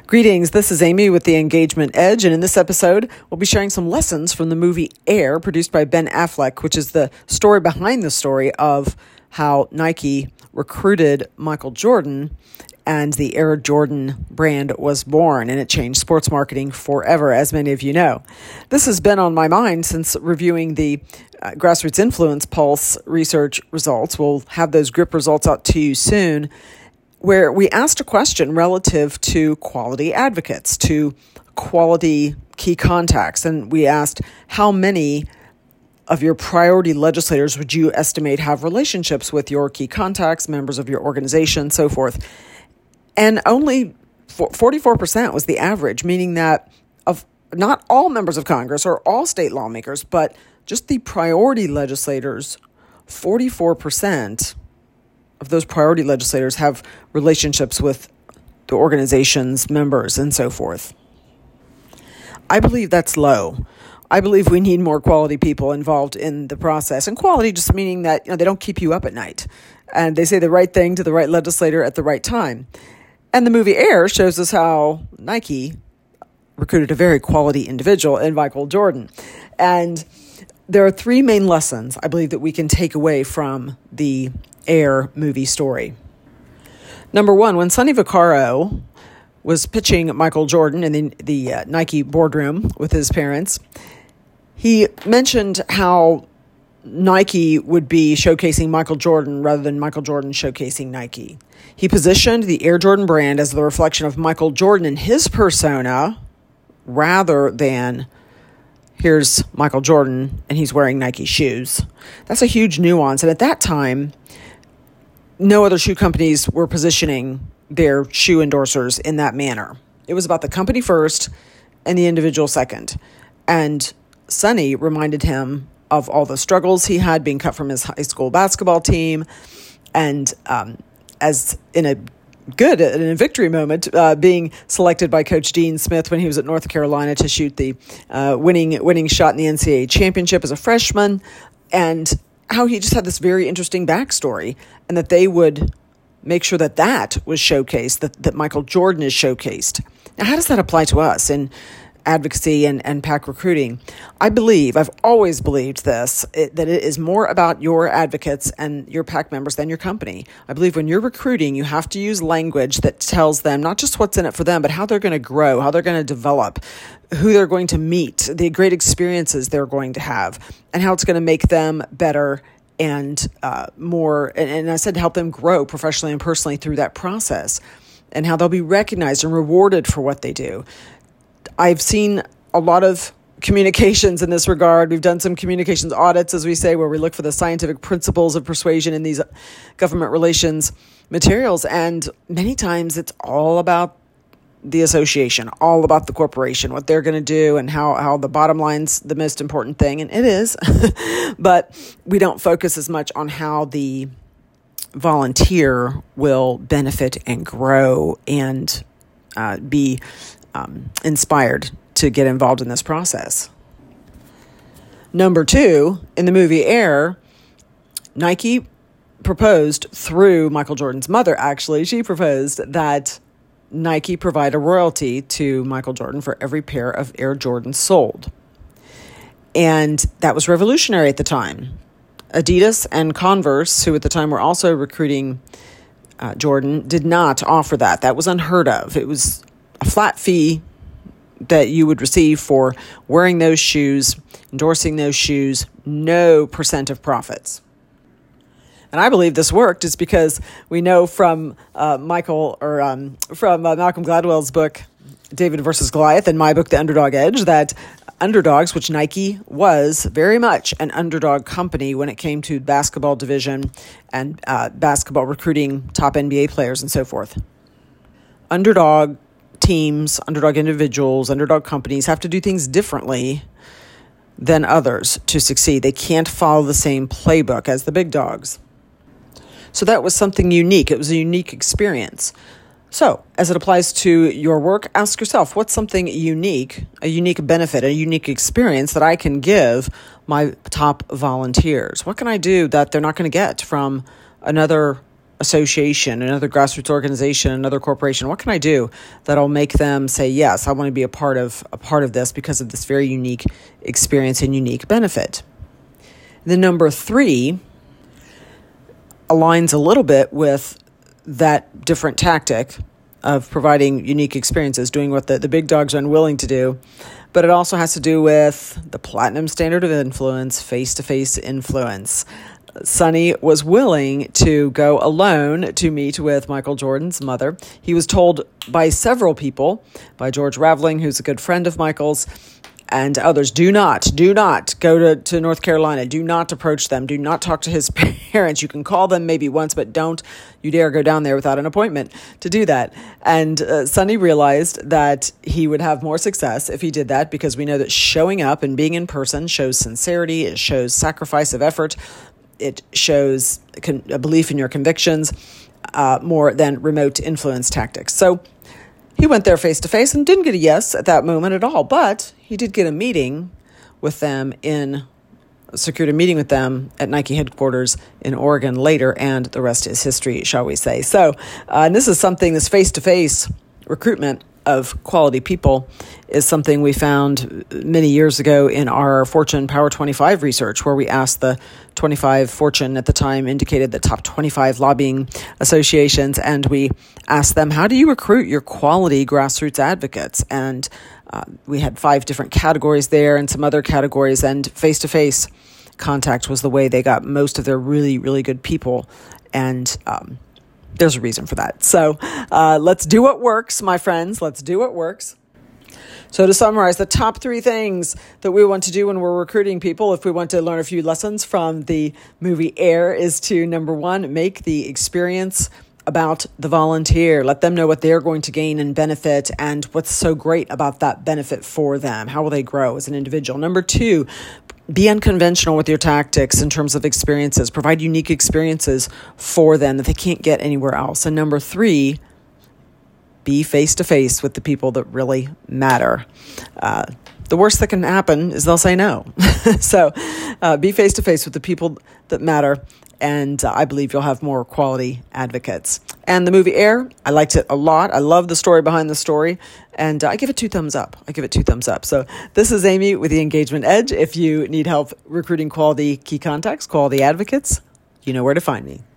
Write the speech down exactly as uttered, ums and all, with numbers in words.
Greetings, this is Amy with the Engagement Edge, and in this episode, we'll be sharing some lessons from the movie Air, produced by Ben Affleck, which is the story behind the story of how Nike recruited Michael Jordan and the Air Jordan brand was born, and it changed sports marketing forever, as many of you know. This has been on my mind since reviewing the uh, Grassroots Influence Pulse research results. We'll have those GRIP results out to you soon, where we asked a question relative to quality advocates, to quality key contacts. And we asked, how many of your priority legislators would you estimate have relationships with your key contacts, members of your organization, so forth? And only forty-four percent was the average, meaning that of not all members of Congress or all state lawmakers, but just the priority legislators, forty-four percent of those priority legislators have relationships with the organization's members and so forth. I believe that's low. I believe we need more quality people involved in the process. And quality just meaning that, you know, they don't keep you up at night and they say the right thing to the right legislator at the right time. And the movie Air shows us how Nike recruited a very quality individual in Michael Jordan. And there are three main lessons I believe that we can take away from the Air movie story. Number one, when Sonny Vaccaro was pitching Michael Jordan in the, the uh, Nike boardroom with his parents, he mentioned how Nike would be showcasing Michael Jordan rather than Michael Jordan showcasing Nike. He positioned the Air Jordan brand as the reflection of Michael Jordan and his persona rather than here's Michael Jordan and he's wearing Nike shoes. That's a huge nuance. And at that time, no other shoe companies were positioning their shoe endorsers in that manner. It was about the company first and the individual second. And Sonny reminded him of all the struggles he had being cut from his high school basketball team. And um, as in a good, in a victory moment, uh, being selected by Coach Dean Smith when he was at North Carolina to shoot the uh, winning winning shot in the N C double A championship as a freshman. And how he just had this very interesting backstory, and that they would make sure that that was showcased, that, that Michael Jordan is showcased. Now, how does that apply to us in advocacy and, and PAC recruiting? I believe, I've always believed this, it, that it is more about your advocates and your PAC members than your company. I believe when you're recruiting, you have to use language that tells them not just what's in it for them, but how they're going to grow, how they're going to develop, who they're going to meet, the great experiences they're going to have, and how it's going to make them better and uh, more, and, and I said help them grow professionally and personally through that process, and how they'll be recognized and rewarded for what they do. I've seen a lot of communications in this regard. We've done some communications audits, as we say, where we look for the scientific principles of persuasion in these government relations materials, and many times it's all about the association, all about the corporation, what they're going to do, and how, how the bottom line's the most important thing. And it is, but we don't focus as much on how the volunteer will benefit and grow and uh, be um, inspired to get involved in this process. Number two, in the movie Air, Nike proposed through Michael Jordan's mother, actually, she proposed that Nike provide a royalty to Michael Jordan for every pair of Air Jordans sold. And that was revolutionary at the time. Adidas and Converse, who at the time were also recruiting uh, Jordan, did not offer that. That was unheard of. It was a flat fee that you would receive for wearing those shoes, endorsing those shoes, no percent of profits. And I believe this worked is because we know from uh, Michael or um, from uh, Malcolm Gladwell's book, David versus Goliath, and my book, The Underdog Edge, that underdogs, which Nike was very much an underdog company when it came to basketball division and uh, basketball recruiting top N B A players and so forth. Underdog teams, underdog individuals, underdog companies have to do things differently than others to succeed. They can't follow the same playbook as the big dogs. So that was something unique. It was a unique experience. So as it applies to your work, ask yourself, what's something unique, a unique benefit, a unique experience that I can give my top volunteers? What can I do that they're not going to get from another association, another grassroots organization, another corporation? What can I do that'll make them say, yes, I want to be a part of a part of this because of this very unique experience and unique benefit? The number three aligns a little bit with that different tactic of providing unique experiences, doing what the, the big dogs are unwilling to do. But it also has to do with the platinum standard of influence, face-to-face influence. Sonny was willing to go alone to meet with Michael Jordan's mother. He was told by several people, by George Raveling, who's a good friend of Michael's, and others, do not, do not go to, to North Carolina. Do not approach them. Do not talk to his parents. You can call them maybe once, but don't you dare go down there without an appointment to do that. And uh, Sonny realized that he would have more success if he did that, because we know that showing up and being in person shows sincerity. It shows sacrifice of effort. It shows con- a belief in your convictions uh, more than remote influence tactics. So he went there face-to-face and didn't get a yes at that moment at all, but he did get a meeting with them in, secured a meeting with them at Nike headquarters in Oregon later, and the rest is history, shall we say. So, uh, and this is something, this face-to-face recruitment of quality people is something we found many years ago in our Fortune Power twenty-five research, where we asked the twenty-five, Fortune at the time indicated the top twenty-five lobbying associations, and we asked them, how do you recruit your quality grassroots advocates? And uh, we had five different categories there and some other categories, and face-to-face contact was the way they got most of their really, really good people. And um there's a reason for that. So uh, let's do what works, my friends. Let's do what works. So to summarize, the top three things that we want to do when we're recruiting people, if we want to learn a few lessons from the movie Air, is to, number one, make the experience about the volunteer. Let them know what they're going to gain and benefit and what's so great about that benefit for them. How will they grow as an individual? Number two, be unconventional with your tactics in terms of experiences. Provide unique experiences for them that they can't get anywhere else. And number three, be face-to-face with the people that really matter. Uh, the worst that can happen is they'll say no. so uh, be face-to-face with the people that matter, and uh, I believe you'll have more quality advocates. And the movie Air, I liked it a lot. I love the story behind the story, and uh, I give it two thumbs up. I give it two thumbs up. So this is Amy with the Engagement Edge. If you need help recruiting quality key contacts, quality advocates, you know where to find me.